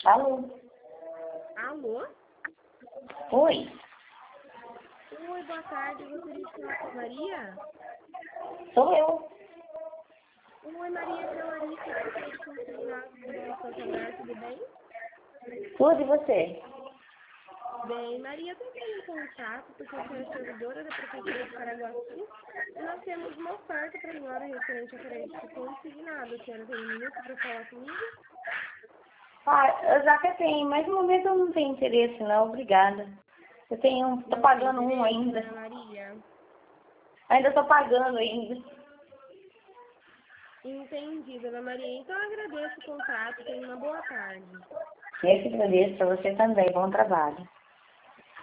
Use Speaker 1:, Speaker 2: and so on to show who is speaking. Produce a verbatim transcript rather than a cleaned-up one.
Speaker 1: Alô?
Speaker 2: Alô?
Speaker 1: Oi?
Speaker 2: Oi, boa tarde. Eu gostaria de falar com a Maria?
Speaker 1: Sou eu.
Speaker 2: Oi, Maria, aqui é a Larissa, assistente consignado do Banco Santander, tudo bem?
Speaker 1: Tudo e você?
Speaker 2: Bem, Maria, eu tenho um contato porque eu sou a servidora da Prefeitura de Caraguatú e nós temos uma oferta para a senhora referente a crédito consignado. A senhora tem um minuto para falar comigo?
Speaker 1: Ah, eu já que tenho, mas no momento eu não tenho interesse não, obrigada. Eu tenho, tô
Speaker 2: Não
Speaker 1: pagando
Speaker 2: tem
Speaker 1: um
Speaker 2: interesse,
Speaker 1: ainda.
Speaker 2: né, Maria?
Speaker 1: Ainda tô pagando ainda.
Speaker 2: Entendi, dona Maria. Então eu agradeço o contato. Tenha uma boa tarde.
Speaker 1: Eu que agradeço pra você também, bom trabalho.